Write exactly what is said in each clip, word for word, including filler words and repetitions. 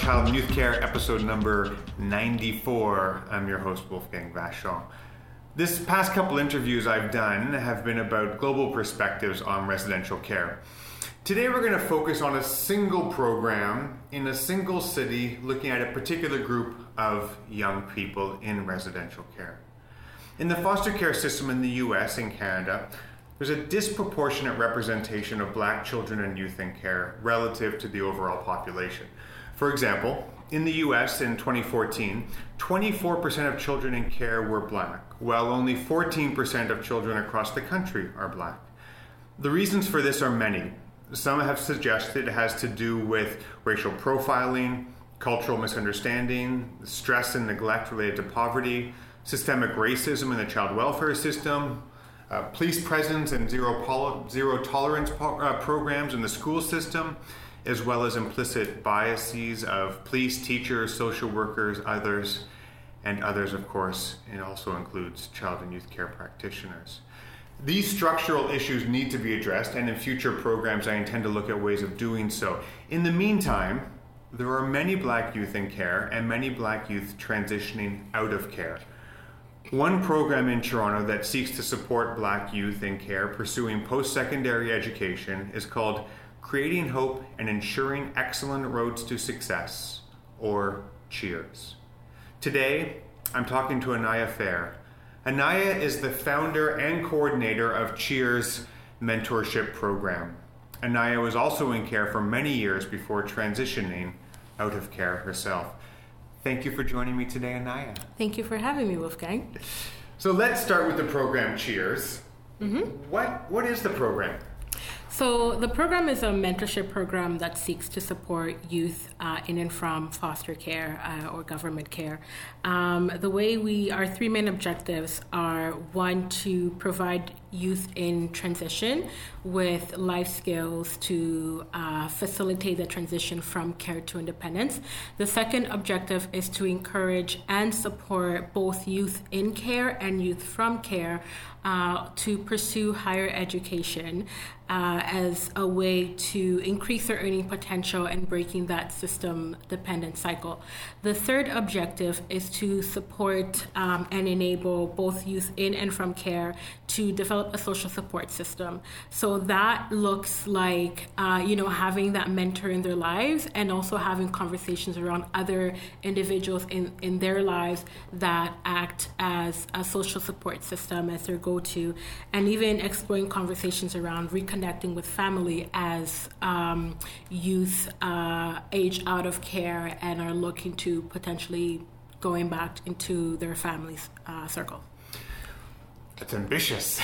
Child and Youth Care, episode number ninety-four. I'm your host, Wolfgang Vachon. This past couple interviews I've done have been about global perspectives on residential care. Today we're going to focus on a single program in a single city looking at a particular group of young people in residential care. In the foster care system in the U S and Canada, there's a disproportionate representation of Black children and youth in care relative to the overall population. For example, in the U S in twenty fourteen, twenty-four percent of children in care were Black, while only fourteen percent of children across the country are Black. The reasons for this are many. Some have suggested it has to do with racial profiling, cultural misunderstanding, stress and neglect related to poverty, systemic racism in the child welfare system, uh, police presence and zero, pol- zero tolerance po- uh, programs in the school system, as well as implicit biases of police, teachers, social workers, others, and others, of course. It also includes child and youth care practitioners. These structural issues need to be addressed, and in future programs I intend to look at ways of doing so. In the meantime, there are many Black youth in care and many Black youth transitioning out of care. One program in Toronto that seeks to support Black youth in care pursuing post-secondary education is called Creating Hope and Ensuring Excellent Roads to Success, or CHEERS. Today, I'm talking to Anaya Fair. Anaya is the founder and coordinator of CHEERS mentorship program. Anaya was also in care for many years before transitioning out of care herself. Thank you for joining me today, Anaya. Thank you for having me, Wolfgang. So let's start with the program CHEERS. Mm-hmm. What What is the program? So the program is a mentorship program that seeks to support youth uh, in and from foster care uh, or government care. Um, the way we, our three main objectives are, one, to provide youth in transition with life skills to uh, facilitate the transition from care to independence. The second objective is to encourage and support both youth in care and youth from care uh, to pursue higher education uh, as a way to increase their earning potential and breaking that system-dependent cycle. The third objective is to support um, and enable both youth in and from care to develop a social support system. So that looks like, uh, you know, having that mentor in their lives and also having conversations around other individuals in, in their lives that act as a social support system as their go-to, and even exploring conversations around reconnecting with family as um, youth uh, age out of care and are looking to potentially going back into their family's uh, circle. That's ambitious.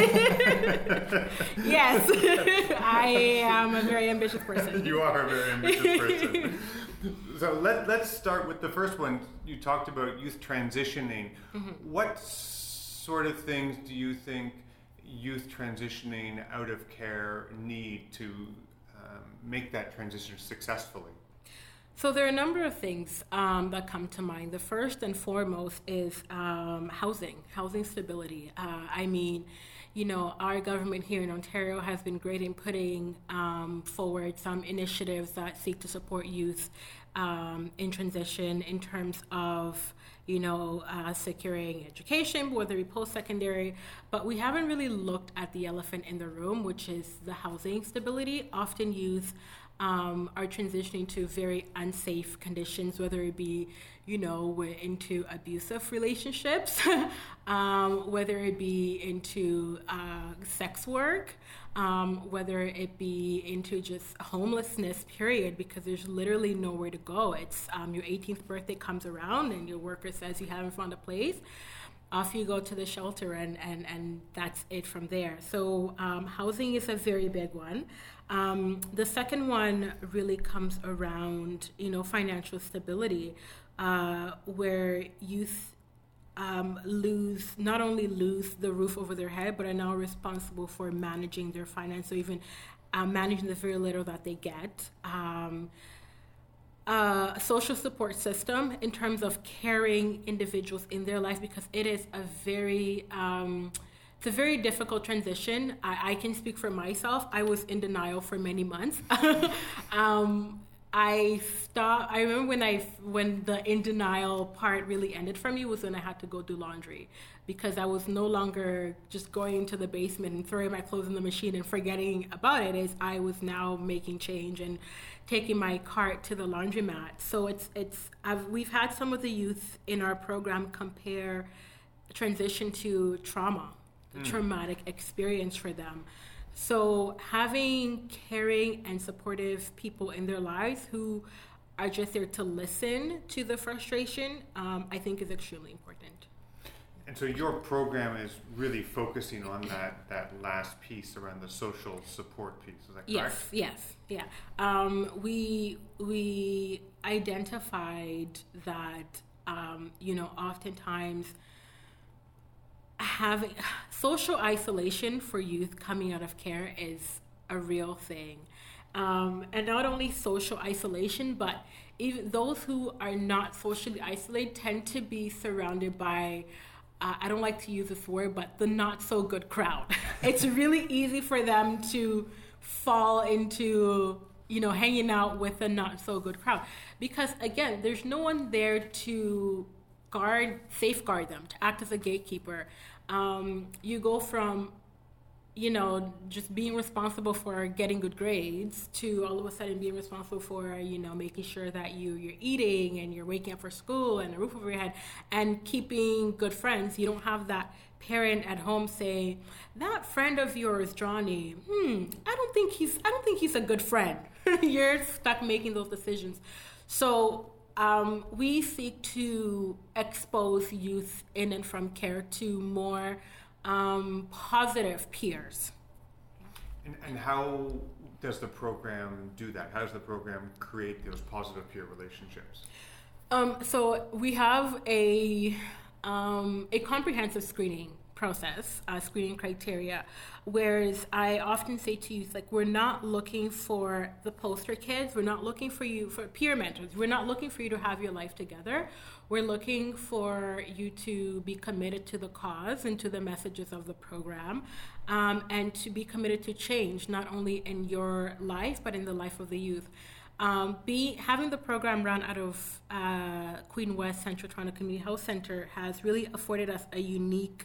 Yes, I am a very ambitious person. You are a very ambitious person. So let, let's start with the first one. You talked about youth transitioning. Mm-hmm. What sort of things do you think youth transitioning out of care need to um, make that transition successfully? So there are a number of things um, that come to mind. The first and foremost is um, housing, housing stability. Uh, I mean, you know, our government here in Ontario has been great in putting um, forward some initiatives that seek to support youth um, in transition in terms of, you know, uh, securing education, whether it be post-secondary, but we haven't really looked at the elephant in the room, which is the housing stability. Often youth Um, are transitioning to very unsafe conditions, whether it be, you know, we're into abusive relationships, um, whether it be into uh, sex work, um, whether it be into just homelessness, period, because there's literally nowhere to go. It's um, your eighteenth birthday comes around and your worker says you haven't found a place. Off you go to the shelter, and, and, and that's it from there. So um, housing is a very big one. Um, the second one really comes around, you know, financial stability, uh, where youth um, lose, not only lose the roof over their head, but are now responsible for managing their finance, so even uh, managing the very little that they get. Um, Uh, social support system in terms of caring individuals in their life, because it is a very um, it's a very difficult transition. I, I can speak for myself. I was in denial for many months. um, I stopped. I remember when I when the in denial part really ended for me was when I had to go do laundry, because I was no longer just going into the basement and throwing my clothes in the machine and forgetting about it. Is I was now making change and taking my cart to the laundromat. So it's it's I've, we've had some of the youth in our program compare transition to trauma, mm. traumatic experience for them. So having caring and supportive people in their lives who are just there to listen to the frustration, um, I think is extremely important. And so your program is really focusing on that, that last piece around the social support piece, is that correct? Yes, yes, yeah. Um, we, we identified that, um, you know, oftentimes having social isolation for youth coming out of care is a real thing. Um, and not only social isolation, but even those who are not socially isolated tend to be surrounded by, uh, I don't like to use this word, but the not so good crowd. It's really easy for them to fall into, you know, hanging out with a not so good crowd. Because again, there's no one there to guard, safeguard them, to act as a gatekeeper. Um, you go from, you know, just being responsible for getting good grades to all of a sudden being responsible for, you know, making sure that you, you're eating and you're waking up for school and a roof over your head and keeping good friends. You don't have that parent at home say, that friend of yours, Johnny, hmm, I don't think he's, I don't think he's a good friend. You're stuck making those decisions. So Um, we seek to expose youth in and from care to more um, positive peers. And, and how does the program do that? How does the program create those positive peer relationships? Um, so we have a um, a comprehensive screening process, uh, screening criteria, whereas I often say to youth, like, we're not looking for the poster kids, we're not looking for you, for peer mentors, we're not looking for you to have your life together, we're looking for you to be committed to the cause and to the messages of the program, um, and to be committed to change, not only in your life, but in the life of the youth. Um, be, having the program run out of uh, Queen West Central Toronto Community Health Center has really afforded us a unique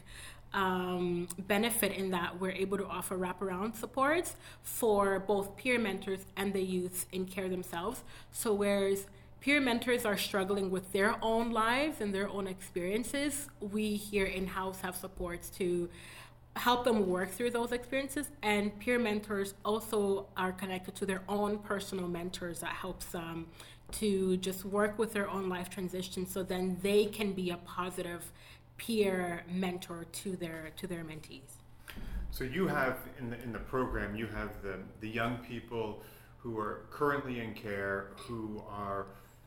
Um, benefit in that we're able to offer wraparound supports for both peer mentors and the youth in care themselves. So whereas peer mentors are struggling with their own lives and their own experiences, we here in-house have supports to help them work through those experiences, and peer mentors also are connected to their own personal mentors that helps them to just work with their own life transition, so then they can be a positive peer mentor to their to their mentees. So you have in the in the program, you have the the young people who are currently in care, who are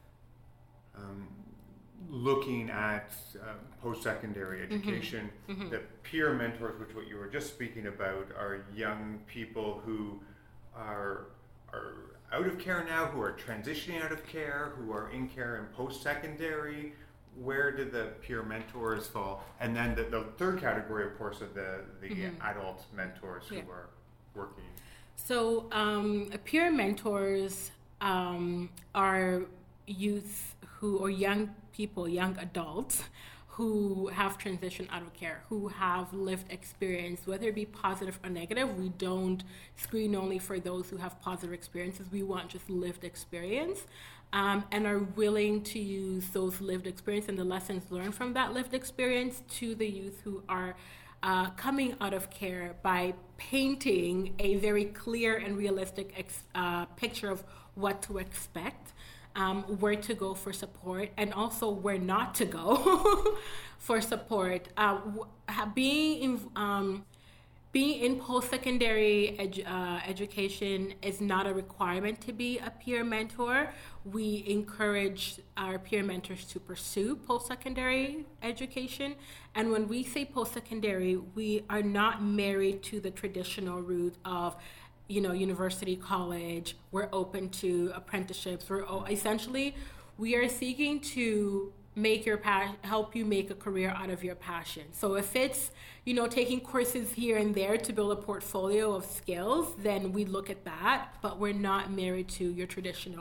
um, looking at uh, post-secondary education. Mm-hmm. Mm-hmm. The peer mentors, which what you were just speaking about, are young people who are are out of care now, who are transitioning out of care, who are in care in post-secondary. Where do the peer mentors fall? And then the, the third category, of course, are the, the mm-hmm. adult mentors who yeah. are working. So um, peer mentors um, are youth who, or young people, young adults who have transitioned out of care, who have lived experience, whether it be positive or negative. We don't screen only for those who have positive experiences. We want just lived experience. Um, and are willing to use those lived experience and the lessons learned from that lived experience to the youth who are uh, coming out of care by painting a very clear and realistic ex- uh, picture of what to expect, um, where to go for support, and also where not to go for support. Uh, being in, um, Being in post-secondary edu- uh, education is not a requirement to be a peer mentor. We encourage our peer mentors to pursue post-secondary education. And when we say post-secondary, we are not married to the traditional route of, you know, university, college. We're open to apprenticeships. We're o- essentially, we are seeking to make your pa- help you make a career out of your passion. So if it's, you know, taking courses here and there to build a portfolio of skills, then we look at that, but we're not married to your traditional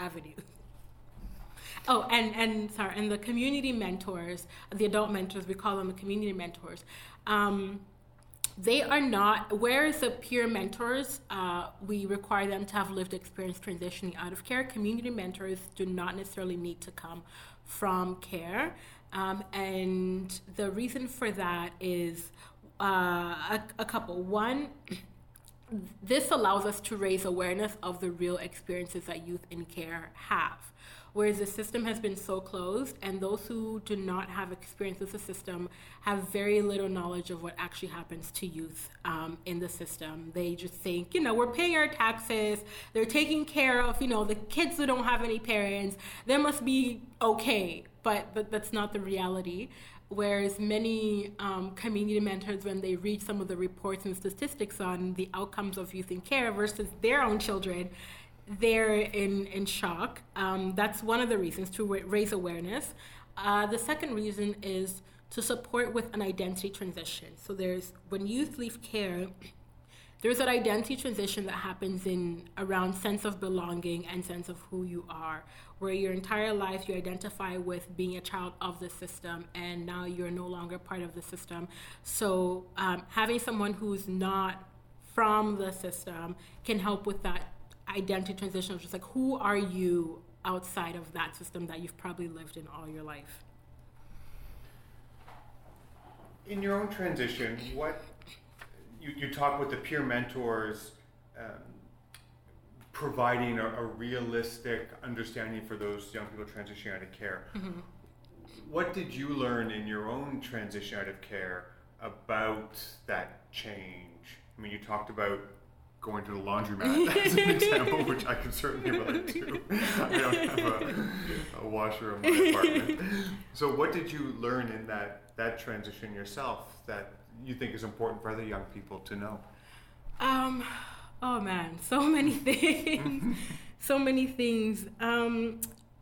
avenues. Oh, and, and sorry, and the community mentors, the adult mentors, we call them the community mentors. Um, they are not, whereas the peer mentors, uh, we require them to have lived experience transitioning out of care. Community mentors do not necessarily need to come from care. Um, and the reason for that is uh, a, a couple. One, this allows us to raise awareness of the real experiences that youth in care have. Whereas the system has been so closed, and those who do not have experience with the system have very little knowledge of what actually happens to youth um, in the system. They just think, you know, we're paying our taxes, they're taking care of, you know, the kids who don't have any parents, they must be okay, but, but that's not the reality. Whereas many um, community mentors, when they read some of the reports and statistics on the outcomes of youth in care versus their own children, they're in, in shock. Um, that's one of the reasons, to ra- raise awareness. Uh, the second reason is to support with an identity transition. So there's, when youth leave care, there's an identity transition that happens in around sense of belonging and sense of who you are, where your entire life you identify with being a child of the system, and now you're no longer part of the system. So um, having someone who's not from the system can help with that identity transition, just like, who are you outside of that system that you've probably lived in all your life. In your own transition, what you, you talk with the peer mentors um, providing a, a realistic understanding for those young people transitioning out of care. Mm-hmm. What did you learn in your own transition out of care about that change? I mean, you talked about going to the laundromat as an example, which I can certainly relate to. I don't have a, a washer in my apartment. So what did you learn in that, that transition yourself that you think is important for other young people to know? Um, oh man, so many things. so many things. Um,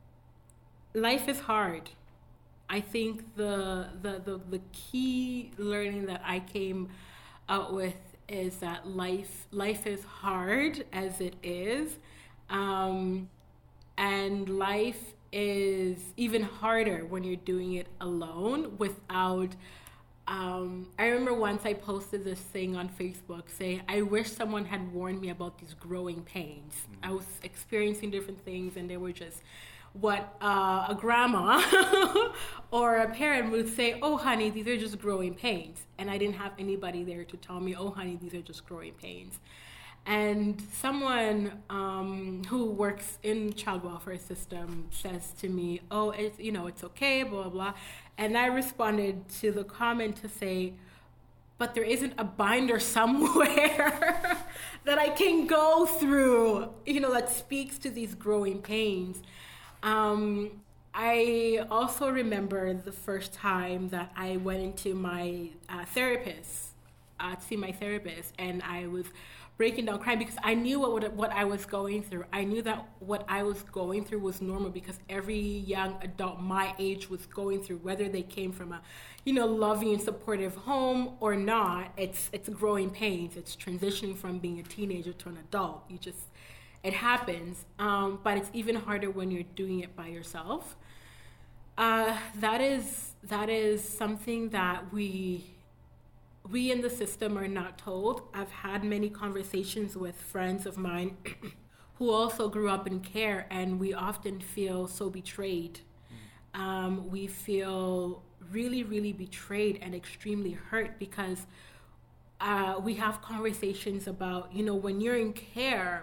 life is hard. I think the, the, the, the key learning that I came out with is that life life is hard as it is, um, and life is even harder when you're doing it alone without um, I remember once I posted this thing on Facebook saying, I wish someone had warned me about these growing pains. Mm-hmm. I was experiencing different things, and they were just what uh, a grandma or a parent would say, oh, honey, these are just growing pains. And I didn't have anybody there to tell me, oh, honey, these are just growing pains. And someone um, who works in the child welfare system says to me, oh, it's, you know, it's okay, blah, blah, blah. And I responded to the comment to say, but there isn't a binder somewhere that I can go through, you know, that speaks to these growing pains. Um, I also remember the first time that I went into my uh, therapist, uh, to see my therapist, and I was breaking down crying because I knew what what I was going through. I knew that what I was going through was normal because every young adult my age was going through, whether they came from a, you know, loving and supportive home or not. It's it's growing pains. It's transitioning from being a teenager to an adult. You just It happens, um, but it's even harder when you're doing it by yourself. Uh, that is that is something that we we in the system are not told. I've had many conversations with friends of mine who also grew up in care, and we often feel so betrayed. Um, we feel really, really betrayed and extremely hurt because uh, we have conversations about, you know, when you're in care,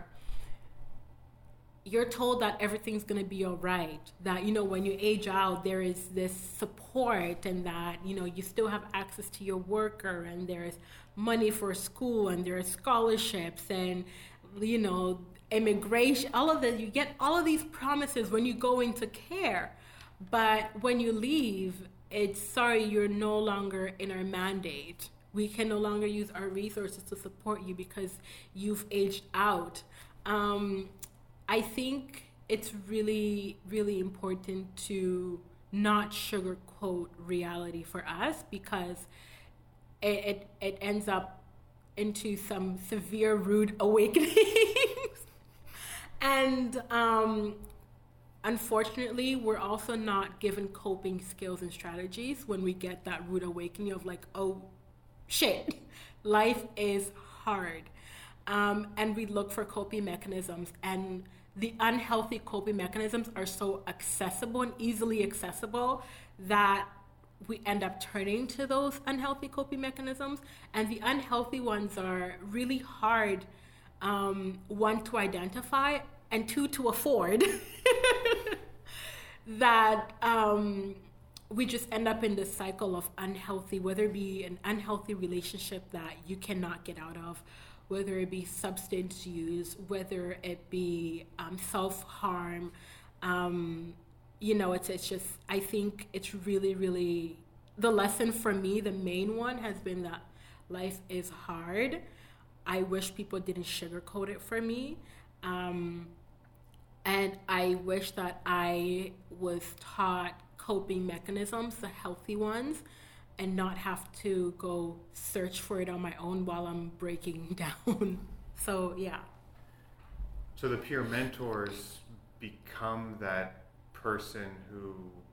you're told that everything's going to be all right, that, you know, when you age out, there is this support, and that, you know, you still have access to your worker, and there's money for school, and there are scholarships, and, you know, immigration, all of that. You get all of these promises when you go into care. But when you leave, it's, sorry, you're no longer in our mandate. We can no longer use our resources to support you because you've aged out. Um, I think it's really, really important to not sugarcoat reality for us, because it, it, it ends up into some severe rude awakenings. And um, unfortunately, we're also not given coping skills and strategies when we get that rude awakening of like, oh, shit, life is hard. Um, and we look for coping mechanisms, and the unhealthy coping mechanisms are so accessible and easily accessible that we end up turning to those unhealthy coping mechanisms. And the unhealthy ones are really hard, um, one, to identify, and two, to afford. that um, we just end up in this cycle of unhealthy, whether it be an unhealthy relationship that you cannot get out of, whether it be substance use, whether it be um, self-harm. Um, you know, it's it's just, I think it's really, really, the lesson for me, the main one has been that life is hard. I wish people didn't sugarcoat it for me. Um, and I wish that I was taught coping mechanisms, the healthy ones, and not have to go search for it on my own while I'm breaking down. So, yeah. So the peer mentors become that person who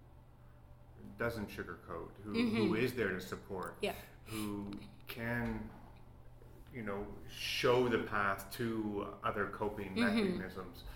doesn't sugarcoat, who, mm-hmm. who is there to support, yeah. who can, you know, show the path to other coping mm-hmm. mechanisms.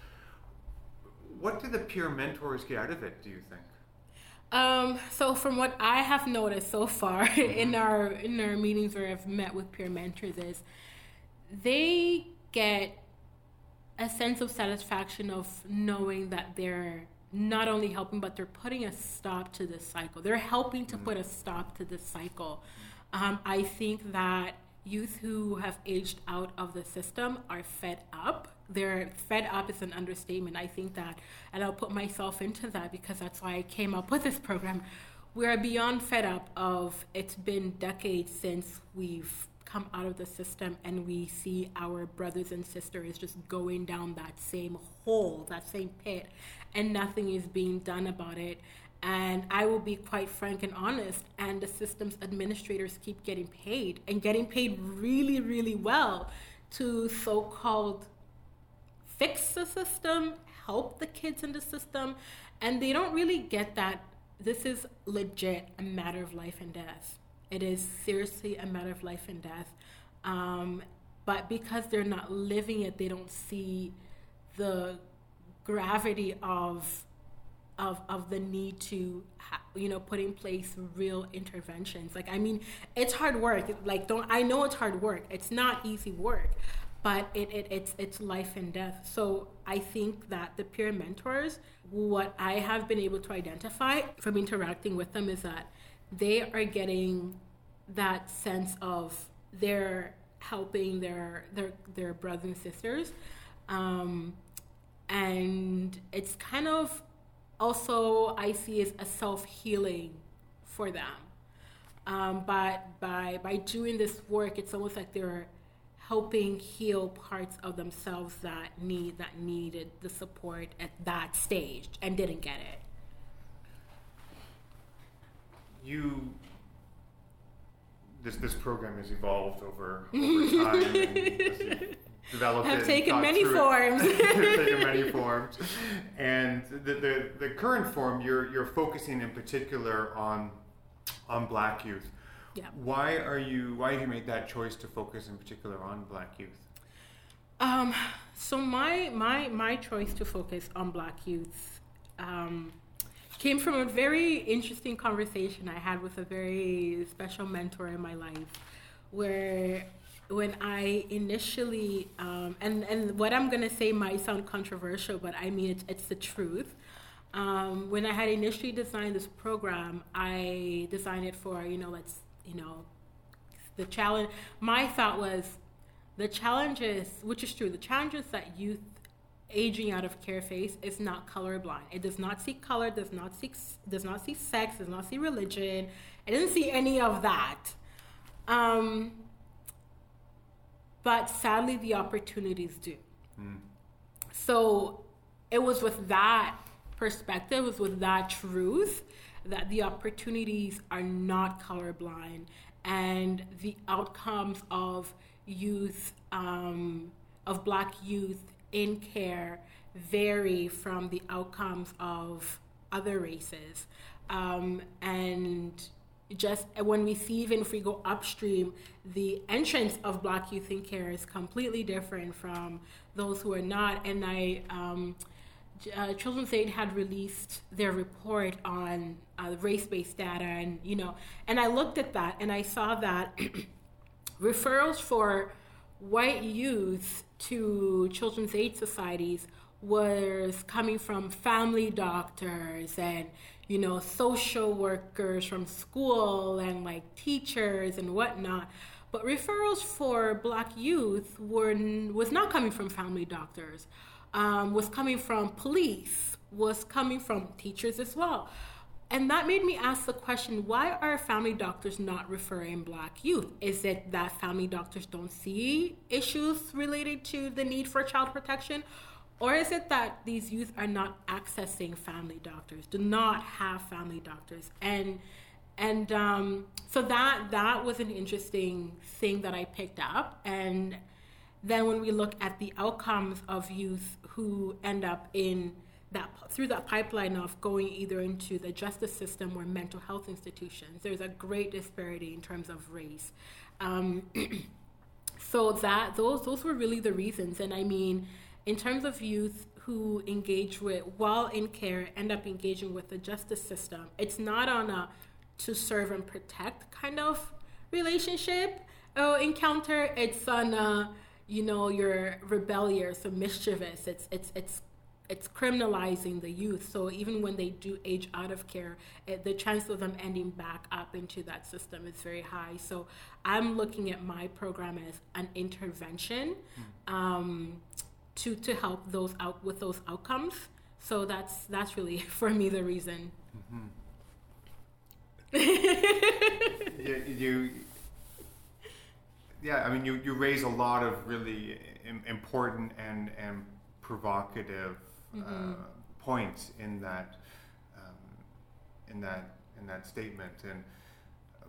What do the peer mentors get out of it, do you think? Um, so from what I have noticed so far mm-hmm. in our in our meetings where I've met with peer mentors is they get a sense of satisfaction of knowing that they're not only helping, but they're putting a stop to this cycle. They're helping to mm-hmm. put a stop to this cycle. Um, I think that youth who have aged out of the system are fed up. They're fed up is an understatement. I think that, and I'll put myself into that because that's why I came up with this program. We're beyond fed up of, it's been decades since we've come out of the system and we see our brothers and sisters just going down that same hole, that same pit, and nothing is being done about it. And I will be quite frank and honest, and the system's administrators keep getting paid and getting paid really, really well to so-called fix the system, help the kids in the system, and they don't really get that this is legit a matter of life and death. It is seriously a matter of life and death. Um, but because they're not living it, they don't see the gravity of of of the need to, ha- you know, put in place real interventions. Like, I mean, it's hard work. Like, don't I know it's hard work. It's not easy work, but it, it it's it's life and death. So I think that the peer mentors, what I have been able to identify from interacting with them is that they are getting that sense of they're helping their their their brothers and sisters, um, and it's kind of also I see as a self-healing for them. Um, but by by doing this work, it's almost like they're helping heal parts of themselves that need that needed the support at that stage and didn't get it. You, this this program has evolved over over time. And developed have it, taken many forms. taken many forms, and the, the the current form you're you're focusing in particular on on Black youth. Yeah. Why are you? Why have you made that choice to focus in particular on Black youth? Um. So my my my choice to focus on Black youth um, came from a very interesting conversation I had with a very special mentor in my life, where when I initially um, and and what I'm gonna say might sound controversial, but I mean it's it's the truth. Um, when I had initially designed this program, I designed it for, you know, let's, you know, the challenge. My thought was the challenges, which is true, the challenges that youth aging out of care face is not colorblind. It does not see color, does not see, does not see sex, does not see religion. It doesn't see any of that. Um, but sadly, the opportunities do. Mm. So it was with that perspective, was with that truth, that the opportunities are not colorblind, and the outcomes of youth, um, of Black youth in care, vary from the outcomes of other races. Um, and just when we see, even if we go upstream, the entrance of Black youth in care is completely different from those who are not. And I, um, uh, Children's Aid had released their report on uh, race-based data, and you know, and I looked at that and I saw that referrals for white youth to Children's Aid societies was coming from family doctors and, you know, social workers from school and like teachers and whatnot. But referrals for Black youth were was not coming from family doctors, um, was coming from police, was coming from teachers as well. And that made me ask the question, why are family doctors not referring Black youth? Is it that family doctors don't see issues related to the need for child protection? Or is it that these youth are not accessing family doctors, do not have family doctors? And and um, so that that was an interesting thing that I picked up. And then when we look at the outcomes of youth who end up in that through that pipeline of going either into the justice system or mental health institutions, there's a great disparity in terms of race. Um, so that those those were really the reasons. And I mean, in terms of youth who engage with, while in care, end up engaging with the justice system, it's not on a to serve and protect kind of relationship or encounter. It's on a, you know, you're rebellious or mischievous. It's it's it's it's criminalizing the youth. So even when they do age out of care, it, the chance of them ending back up into that system is very high. So I'm looking at my program as an intervention. Mm. Um, to to help those out with those outcomes. So that's that's really for me the reason. Mm-hmm. you, you yeah I mean you, you raise a lot of really important and and provocative mm-hmm. uh, points in that um, in that in that statement, and uh,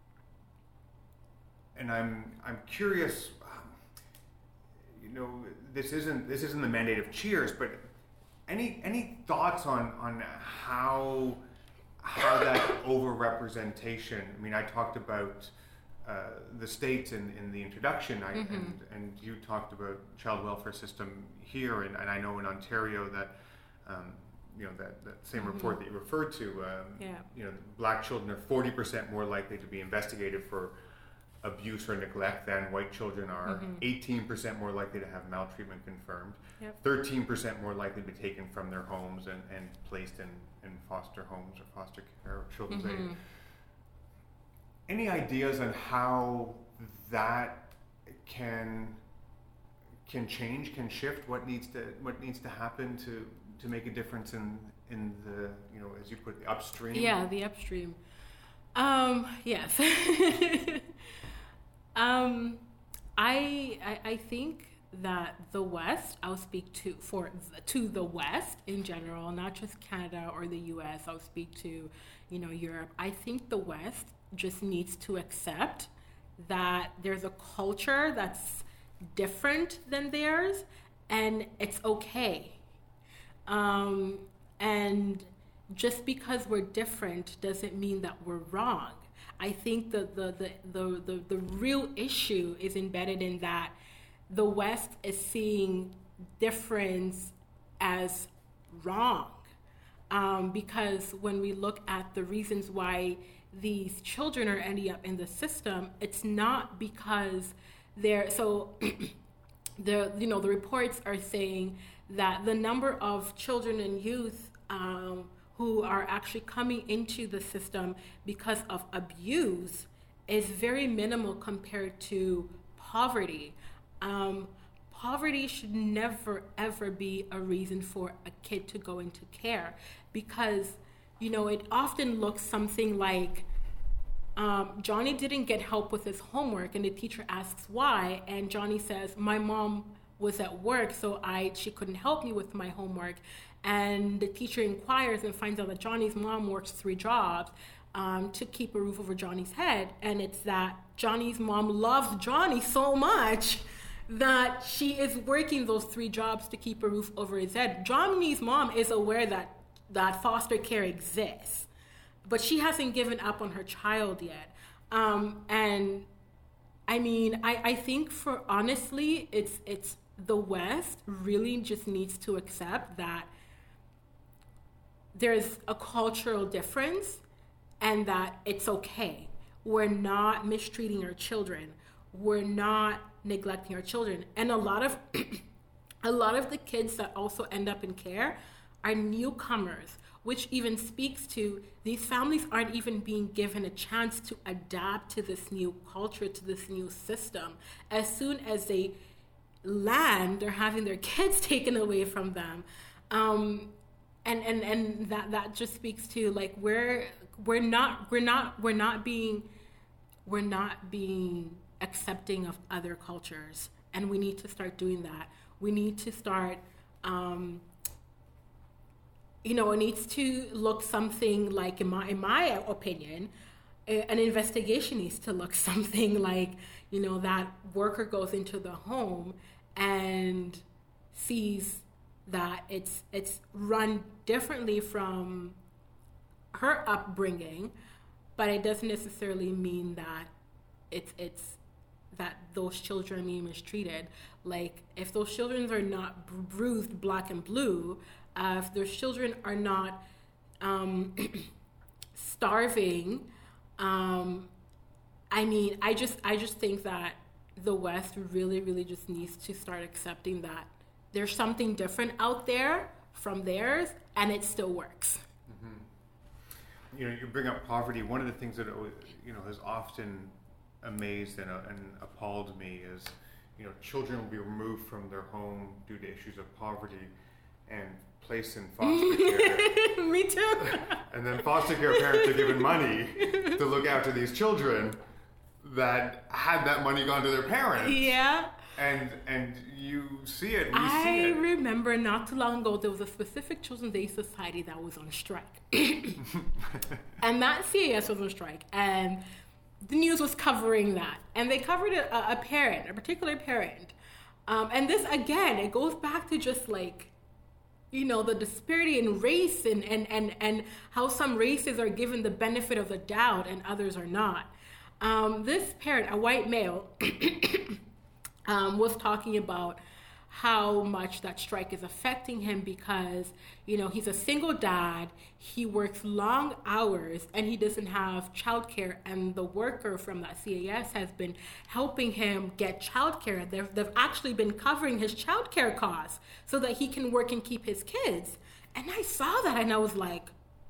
and I'm I'm curious. You know, this isn't this isn't the mandate of Cheers, but any any thoughts on on how how that overrepresentation? I mean, I talked about uh, the states in, in the introduction, I, mm-hmm. and and you talked about child welfare system here, and, and I know in Ontario that um, you know that, that same mm-hmm. report that you referred to. Um, yeah. You know, Black children are forty percent more likely to be investigated for abuse or neglect than white children are, mm-hmm. eighteen percent more likely to have maltreatment confirmed, yep. thirteen percent more likely to be taken from their homes and, and placed in, in foster homes or foster care or children's mm-hmm. aid. Any ideas on how that can can change, can shift? What needs to what needs to happen to, to make a difference in, in the, you know, as you put it, the upstream? Yeah, the upstream. Um, yes. Um, I, I I think that the West, I'll speak to for to the West in general, not just Canada or the U S. I'll speak to, you know, Europe. I think the West just needs to accept that there's a culture that's different than theirs, and it's okay. Um, and just because we're different doesn't mean that we're wrong. I think the the, the, the, the the real issue is embedded in that the West is seeing difference as wrong. Um, because when we look at the reasons why these children are ending up in the system, it's not because they're, so the, you know, the reports are saying that the number of children and youth um, who are actually coming into the system because of abuse is very minimal compared to poverty. Um, poverty should never, ever be a reason for a kid to go into care, because, you know, it often looks something like um, Johnny didn't get help with his homework, and the teacher asks why, and Johnny says, my mom was at work, so I she couldn't help me with my homework. And the teacher inquires and finds out that Johnny's mom works three jobs um, to keep a roof over Johnny's head. And it's that Johnny's mom loves Johnny so much that she is working those three jobs to keep a roof over his head. Jomini's mom is aware that, that foster care exists, but she hasn't given up on her child yet. Um, and I mean, I, I think for honestly, it's it's the West really just needs to accept that there's a cultural difference and that it's okay. We're not mistreating our children. We're not neglecting our children. And a lot of a lot of the kids that also end up in care are newcomers, which even speaks to these families aren't even being given a chance to adapt to this new culture, to this new system. As soon as they land, they're having their kids taken away from them. Um, and and, and that, that just speaks to like we're we're not we're not we're not being we're not being accepting of other cultures, and we need to start doing that. We need to start um, you know, it needs to look something like, in my in my opinion, an investigation needs to look something like, you know, that worker goes into the home and sees that it's it's run differently from her upbringing, but it doesn't necessarily mean that it's it's that those children are being mistreated. Like, if those children are not bruised black and blue, uh, if those children are not um, starving, um, I mean, I just I just think that the West really, really just needs to start accepting that there's something different out there from theirs, and it still works. Mm-hmm. You know, you bring up poverty. One of the things that you know has often amazed and, uh, and appalled me is, you know, children will be removed from their home due to issues of poverty and placed in foster care. Me too. And then foster care parents are given money to look after these children that had that money gone to their parents. Yeah. And and you see it, we I see it. remember not too long ago, there was a specific Children's Aid Society that was on strike. And that C A S was on strike. And the news was covering that. And they covered a, a parent, a particular parent. Um, and this, again, it goes back to just like, you know, the disparity in race and, and, and, and how some races are given the benefit of the doubt and others are not. Um, this parent, a white male, um, was talking about how much that strike is affecting him because, you know, he's a single dad, he works long hours, and he doesn't have childcare, and the worker from that C A S has been helping him get childcare. They've, they've actually been covering his childcare costs so that he can work and keep his kids. And I saw that and I was like,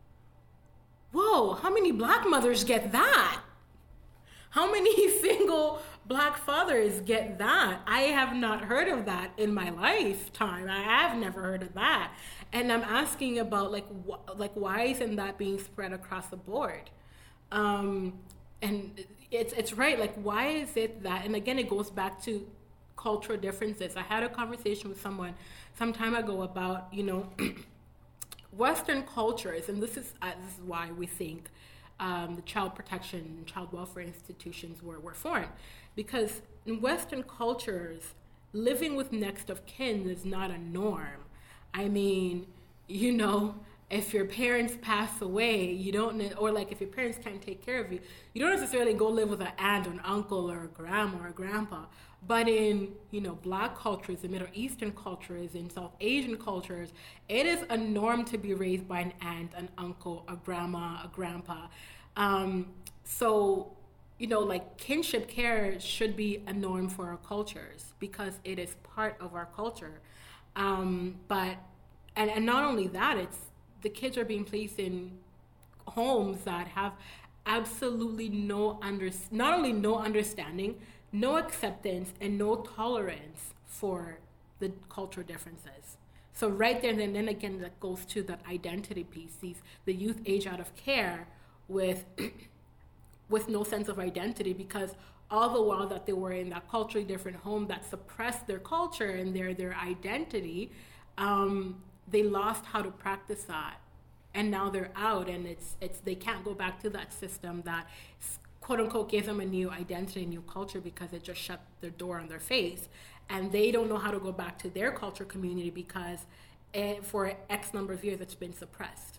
whoa, how many black mothers get that? How many single black fathers get that? I have not heard of that in my lifetime. I have never heard of that. And I'm asking about like, wh- like why isn't that being spread across the board? Um, and it's it's right. Like, why is it that? And again, it goes back to cultural differences. I had a conversation with someone some time ago about, you know, Western cultures, and this is uh, this is why we think Um, the child protection and child welfare institutions were, were formed. Because in Western cultures, living with next of kin is not a norm. I mean, you know, if your parents pass away, you don't, ne- or like if your parents can't take care of you, you don't necessarily go live with an aunt or an uncle or a grandma or a grandpa. But in, you know, black cultures, in Middle Eastern cultures, in South Asian cultures, it is a norm to be raised by an aunt, an uncle, a grandma, a grandpa. Um, so, you know, like kinship care should be a norm for our cultures because it is part of our culture. Um, but, and, and not only that, it's the kids are being placed in homes that have absolutely no under, not only no understanding, no acceptance, and no tolerance for the cultural differences. So right there, and then again, that goes to that identity piece. These, the youth age out of care with with no sense of identity because all the while that they were in that culturally different home that suppressed their culture and their their identity, um, they lost how to practice that. And now they're out, and it's it's they can't go back to that system that quote unquote gives them a new identity, a new culture, because it just shut their door on their face, and they don't know how to go back to their culture community because it, for X number of years it's been suppressed.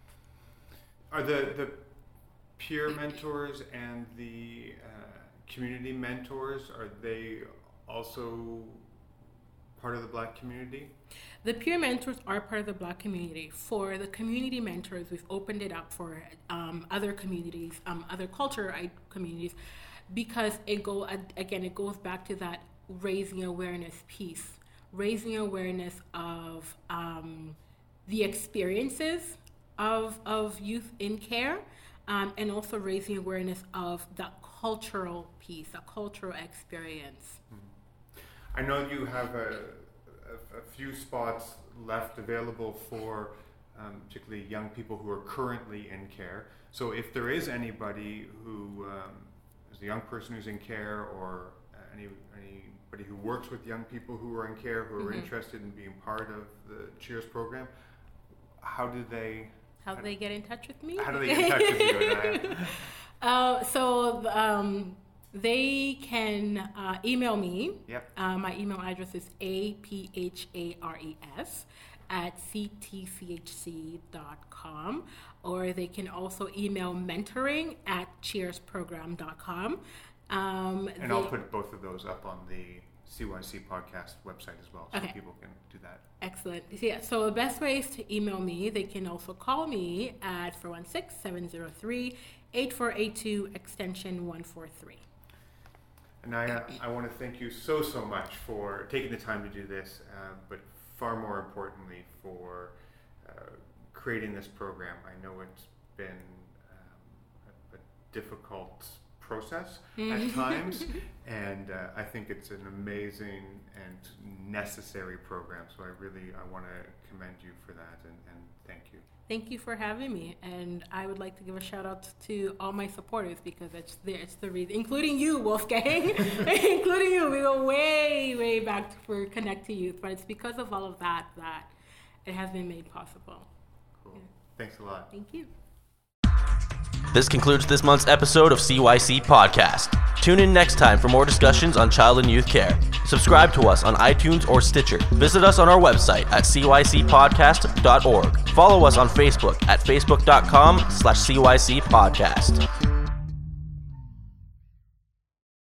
Are the the peer mentors and the uh, community mentors, are they also part of the Black community? The peer mentors are part of the Black community. For the community mentors, we've opened it up for um, other communities, um, other culture communities, because it go again, it goes back to that raising awareness piece, raising awareness of um, the experiences of of youth in care, um, and also raising awareness of the cultural piece, a cultural experience. Mm-hmm. I know you have a a few spots left available for um, particularly young people who are currently in care. So if there is anybody who um, is a young person who's in care, or any anybody who works with young people who are in care, who are mm-hmm. interested in being part of the Cheers program, how do they... How do they get in touch with me? How do they get in touch with you, Anaya? uh, so... Um, They can uh, email me. Yep. Uh, my email address is A P H A R E S at C T C H C dot com, or they can also email mentoring at cheers program dot com. Um, and they, I'll put both of those up on the C Y C podcast website as well, so okay. people can do that. Excellent. Yeah, so the best way is to email me. They can also call me at four one six, seven zero three, eight four eight two, extension one four three. Anaya, I want to thank you so, so much for taking the time to do this, uh, but far more importantly for uh, creating this program. I know it's been um, a, a difficult process at times, and uh, I think it's an amazing and necessary program. So I really, I want to commend you for that, and, and thank you. Thank you for having me, and I would like to give a shout out to all my supporters, because it's the, it's the reason, including you, Wolfgang, including you. We go way, way back for Connect to Youth, but it's because of all of that that it has been made possible. Cool. Yeah. Thanks a lot. Thank you. This concludes this month's episode of C Y C Podcast. Tune in next time for more discussions on child and youth care. Subscribe to us on iTunes or Stitcher. Visit us on our website at c y c podcast dot org. Follow us on Facebook at facebook dot com slash C Y C podcast.